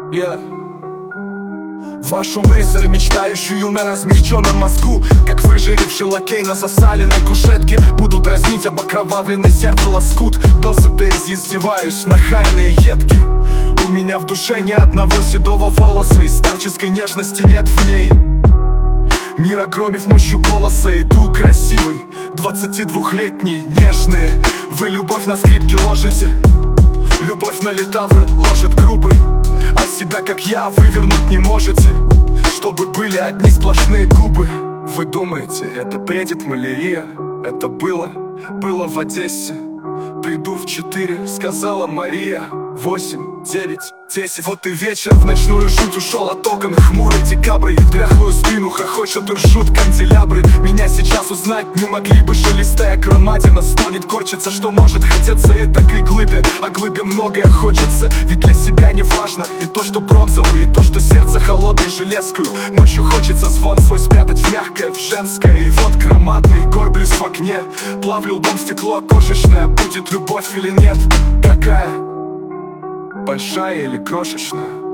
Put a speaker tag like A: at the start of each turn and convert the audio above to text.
A: Вашу мысль, мечтающую на размягченном мозгу, как выживший лакей на засаленной кушетке, буду дразнить об окровавленный сердце лоскут. Дозы Дейзи издеваюсь, нахальные едки. У меня в душе ни одного седого волоса, и старческой нежности нет в ней. Мир огромив мощью голоса, иду красивый, 22-летний, нежный. Вы любовь на скрипке ложите, любовь на литавры ложит грубый. А себя, как я, вывернуть не можете, чтобы были одни сплошные губы. Вы думаете, это бредит малярия? Это было в Одессе. Приду в 4, сказала Мария. 8, 9, 10. Вот и вечер, в ночную жуть ушел от окон. Хмурый декабрь, в дряхлую спину хохочут и ржут канделябры. Меня сейчас узнать не могли бы, шелестая громадина стонет, корчится, что может хотеться и такой глыбе. А глыбе многое хочется, ведь для себя не важно и то, что бронзовый, и то, что сердце холодной железкую. Ночью хочется звон свой спрятать в мягкое, в женское. И вот громадный горблюсь в окне, плавлю лбом стекло окошечное. Будет любовь или нет? Какая? Большая или крошечная?